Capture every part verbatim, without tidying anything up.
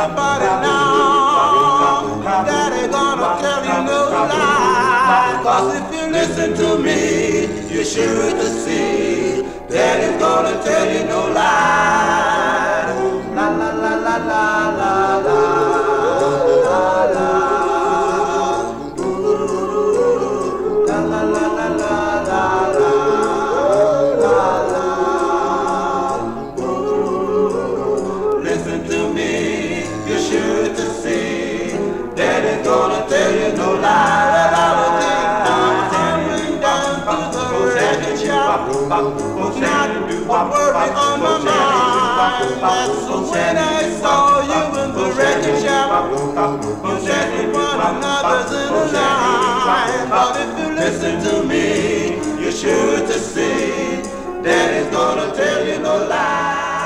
about it now. Daddy gonna tell you no lie. Cause if you listen to me, you're sure to see Daddy's gonna tell you no lie. La la la la la la la la la. La la la la la la la la. Listen to me, you're sure to see Daddy's gonna tell you no lie. Not a word on my mind. That's when I saw you in the record shop. You said you one another's in line. But if you listen to me, you're sure to see Daddy's gonna tell you no lie.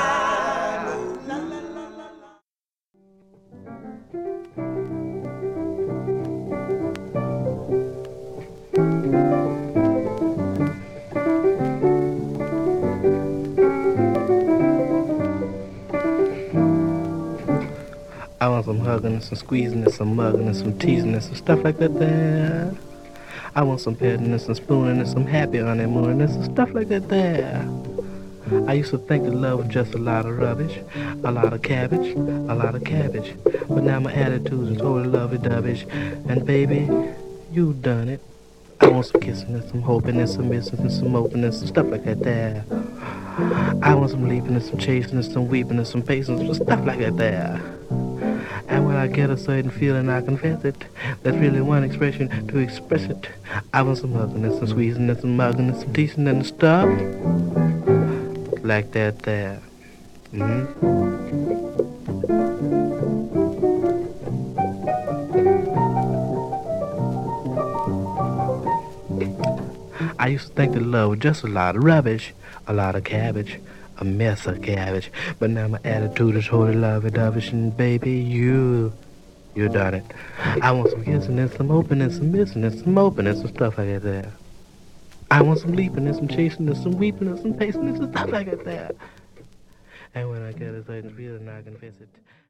I want some hugging and some squeezing and some mugging and some teasing and some stuff like that there. I want some petting and some spooning and some happy honeymoon and some stuff like that there. I used to think that love was just a lot of rubbish, a lot of cabbage, a lot of cabbage. But now my attitude's is totally lovey-dovey. And baby, you done it. I want some kissing and some hoping and some missing and some moping and some stuff like that there. I want some leaping and some chasing and some weeping and some pacing and some stuff like that there. And when I get a certain feeling, I confess it. There's really one expression to express it. I want some hugging and some squeezing and some mugging and some teasing and stuff like that there. Mm-hmm. I used to think that love was just a lot of rubbish, a lot of cabbage, a mess of cabbage. But now my attitude is totally lovey-dovey, and baby, you, you done it. I want some kissing and some opening and some missing and some opening and some stuff like that there. I want some leaping and some chasing and some weeping and some pacing and some stuff like that there. And when I get a certain feeling, I confess it.